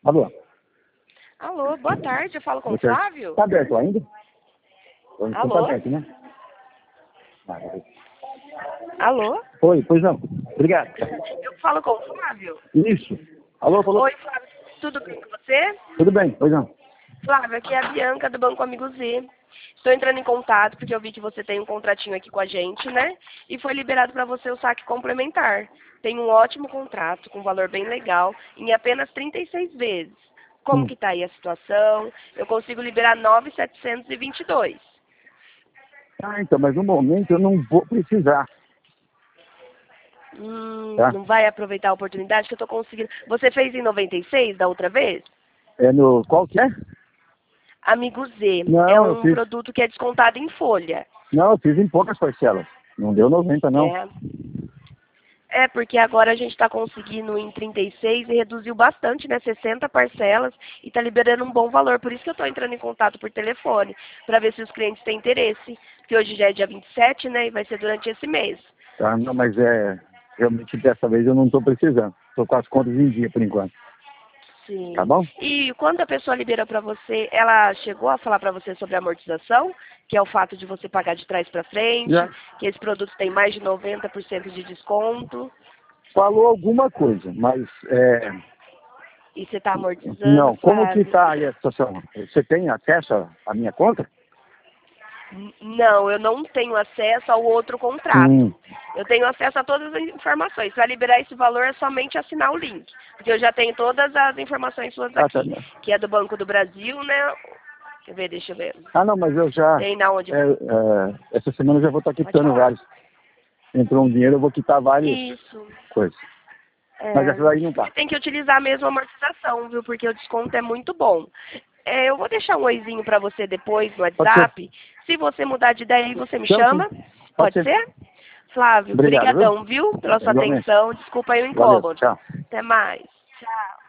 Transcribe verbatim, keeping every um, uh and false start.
Alô? Alô, boa tarde, eu falo com o Boa tarde. Flávio? Tá aberto ainda? Então Alô? tá aberto, né? Ah, beleza. Alô? Oi, pois não. Obrigado. Eu falo com o Flávio? Isso. Alô, falou? Oi, Flávio, tudo bem com você? Tudo bem, pois não. Flávio, aqui é a Bianca do Banco Amigo Z. Estou entrando em contato porque eu vi que você tem um contratinho aqui com a gente, né? E foi liberado para você o saque complementar. Tem um ótimo contrato, com um valor bem legal, em apenas trinta e seis vezes. Como Hum. que tá aí a situação? Eu consigo liberar nove mil setecentos e vinte e dois. Ah, então, mas no momento eu não vou precisar. Hum, Tá? não vai aproveitar a oportunidade que eu tô conseguindo. Você fez em noventa e seis da outra vez? É no... Qual que é? Amigo Z. É Não, eu um fiz... produto que é descontado em folha. Não, eu fiz em poucas parcelas. Não deu noventa, não. É. É, porque agora a gente está conseguindo em trinta e seis e reduziu bastante, né? sessenta parcelas e está liberando um bom valor. Por isso que eu estou entrando em contato por telefone, para ver se os clientes têm interesse. Porque hoje já é dia vinte e sete, né? E vai ser durante esse mês. Tá, não, mas é... Realmente dessa vez eu não estou precisando. Estou com as contas em dia por enquanto. Sim. Tá bom? E quando a pessoa libera para você, ela chegou a falar para você sobre a amortização, que é o fato de você pagar de trás para frente, Já que esse produto tem mais de noventa por cento de desconto, falou alguma coisa, mas... É... e você está amortizando, Não, como que Flávio? está aí a situação? Você tem acesso à à minha conta? N- Não, eu não tenho acesso ao outro contrato. Hum. Eu tenho acesso a todas as informações. Para liberar esse valor é somente assinar o link. Porque eu já tenho todas as informações suas Ah, tá. aqui. Que é do Banco do Brasil, né? Quer ver, deixa eu ver. Ah, não, mas eu já... Tem na onde? é, é, essa semana eu já vou estar Pode quitando falar. vários. Entrou um dinheiro, eu vou quitar várias Isso. coisas. Mas É, essa daí não tá. tem que utilizar mesmo a amortização, viu? Porque o desconto é muito bom. É, eu vou deixar um oizinho para você depois no Pode ser? WhatsApp. Se você mudar de ideia aí, você me Chama, chama. sim. Pode Pode ser. ser? Flávio, Obrigado, viu? brigadão, viu? Pela sua Igualmente. atenção. Desculpa aí o Valeu, incômodo. tchau. Até mais. Tchau.